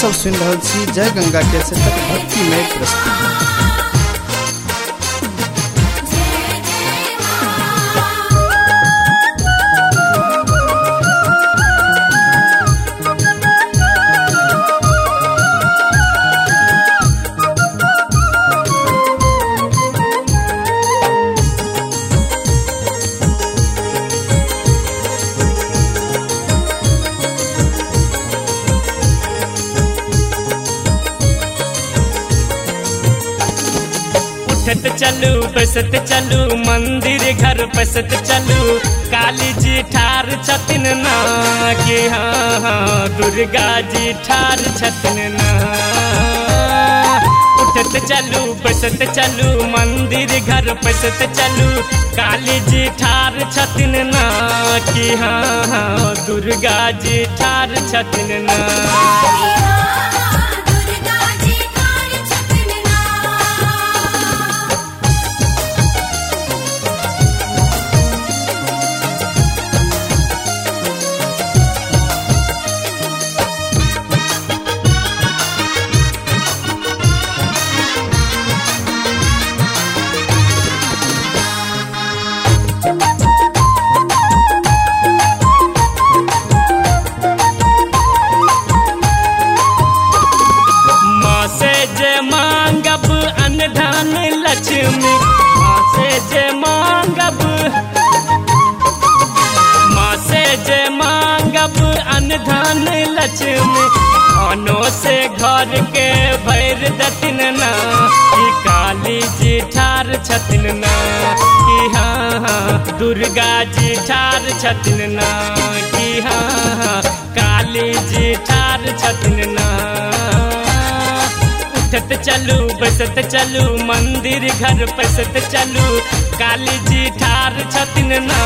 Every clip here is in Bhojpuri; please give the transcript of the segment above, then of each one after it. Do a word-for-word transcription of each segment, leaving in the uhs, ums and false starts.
सब सुन रहल छी जय गंगा के सतत भक्तिमय प्रस्तुति। उठत चलू बसत चलू मंदिर घर बसत चलू काली जी ठार छथिन ना कि हाँ हाँ दुर्गा जी ठार छथिन ना। उठत चलू बसत चलू मंदिर घर बसत चलू काली जी ठार छथिन ना कि हाँ हाँ दुर्गा जी ठार छथिन ना। लक्ष्मी माँ से जय मांगब माँ से जय मांगब अनधन लक्ष्मी अनो से घर के भैर दतिन ना कि काली जी ठार छथिन ना कि हाँ हाँ दुर्गा जी ठार छथिन ना कि हाँ हाँ काली जी ठार छथिन ना। उठत चलू बसत चलू मंदिर घर बसत चलू काली जी ठार छथिन ना।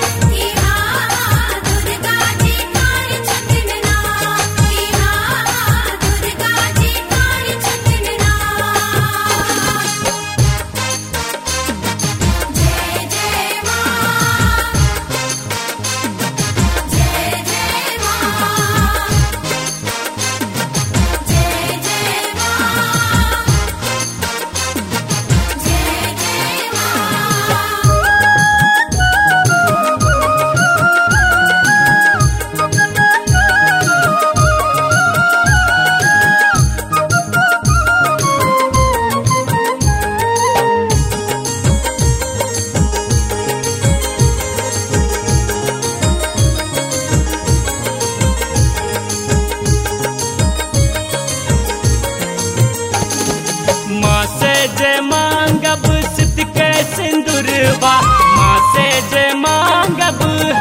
जय मांगब सिद्ध के सिंदूरवा माँ से जय मांगब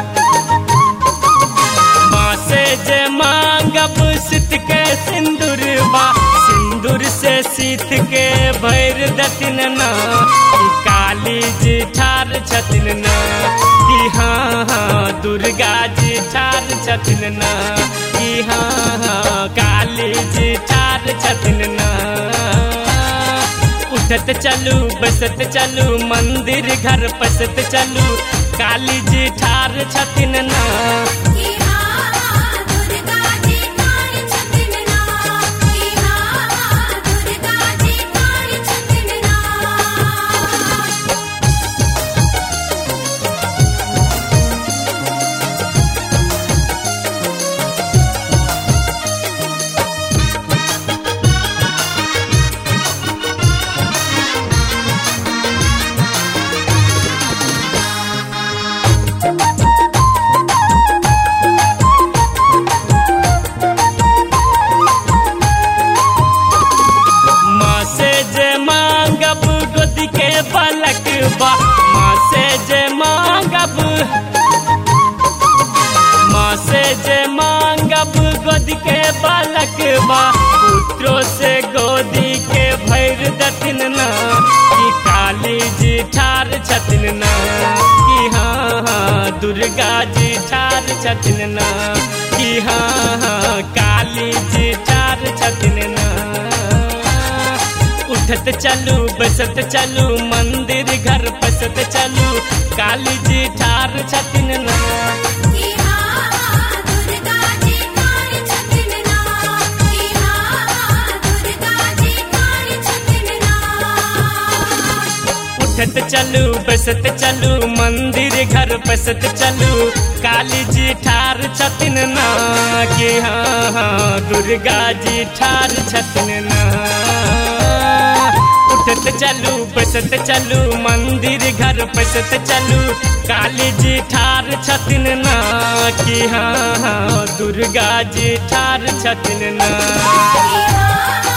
माँ से जय मांगब सिद्ध के सिंदूरवा सिंदूर से सीत के भैर दतिन ना कि काली जी ठार छथिन ना कि हाँ हाँ दुर्गा जी ठार छथिन ना कि हाँ हाँ काली जी ठार छथिन ना। उठत चलू बसत चलू मंदिर घर बसत चलू काली जी ठार छथिन ना। माँ से जय मांगब माँ से जय मांगब गोदी के बालक बा पुत्रों से गोदी के भैर दतिन ना कि काली जी ठार छथिन ना कि हाँ हाँ दुर्गा जी ठार छथिन ना कि हाँ हाँ काली जी ठार छथिन ना। उठत चलू बसत चलू मंदिर घर बसत चलू काली जी ठार छथिन ना। दुर्गा जी ठार छथिन ना। बसत चलू बसत चलू मंदिर घर बसत चलू काली जी ठार छथिन ना कि हाँ हाँ दुर्गा जी ठार छथिन ना। उठत चलू बसत चलू मंदिर घर बसत चलू काली जी ठार छथिन ना कि हाँ हाँ दुर्गा जी ठार छथिन ना।